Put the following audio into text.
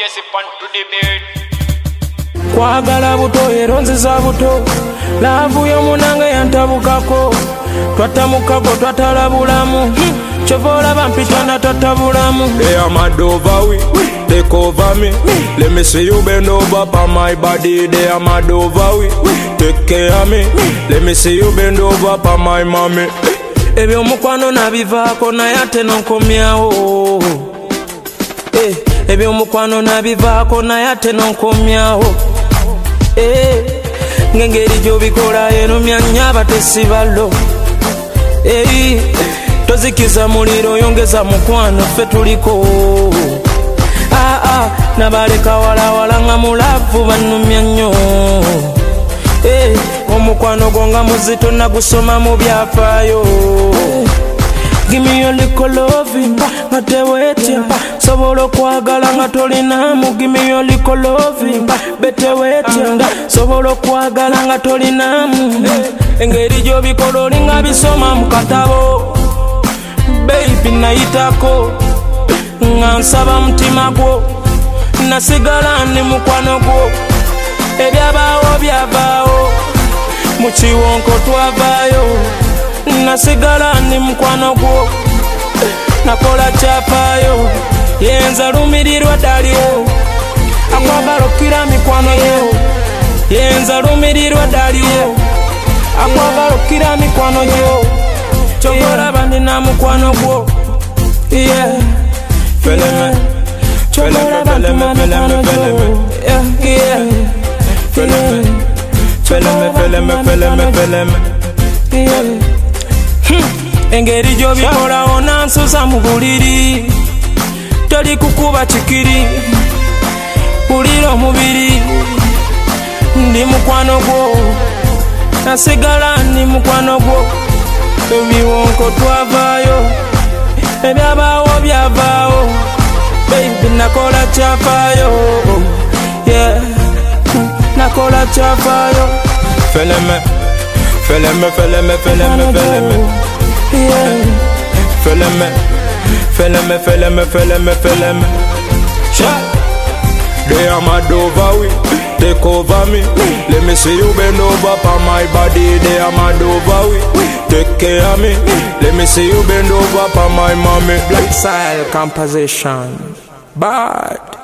Messi pon to the beat. Kwagala buto eronziza buto laavu y'omunange yantabukako twatamukako twatalabulamu chovola bampita na tatabulamu. They are mad over we, take over me. Let me see you bend over by my body. They are mad over we, take care of me. Let me see you bend over by my mommy. Ebyo mukwano nabivaako naye ate nonkomyawo. Ebyo mukwano nabivaako naye ate nonkomyawo. Ngengeri gy'obikola enumya nnyo abatesi ballo. Tozikiza muliro yongeza mukwano ffe tuliko. Nabaleka walawala nga mulavu bannumya nnyo. Omukwano gwo nga muzito nagusoma mu byafaayo. Give me your little loving, nga tewetya. Sobola okwagala nga tolinamu. Give me your little loving, betewetya. Sobola okwagala nga tolinamu. Engeri gy'obikola olinga bisoma mu katabo. Baby nayitako nga nsaba mutima gwo. Nasigala ndi mukwano gwo. Ebyabaawo byavaawo, mu kiwonko twavaayo. Nasigala ndi mukwano gwo. Nakola kyafaayo, yenza lumirirwa ddaliwo. Akwagala okkira mikwano gyo. Yenza lumirirwa ddaliwo. Akwagala okkira mikwano gyo. Chovola bandi na mukwano gwo. Feleme, Chovola bandi na mukwano gwo. feleme. Engeri gy'obikola onansuza mu buliri. Toli kukuba kikiri, pulira omubiri. Ndi mukwano gwo, nasigala ndi mukwano gwo. Ebiwonko twavaayo, ebyabaawo byavaawo. Baby nakola kyafaayo, nakola kyafaayo. Feleme, feleme. Feleme. They are mad over we, take over me. Let me see you bend over by my body. They are mad over we, take care of me. Let me see you bend over by my mommy. Black style composition, bad.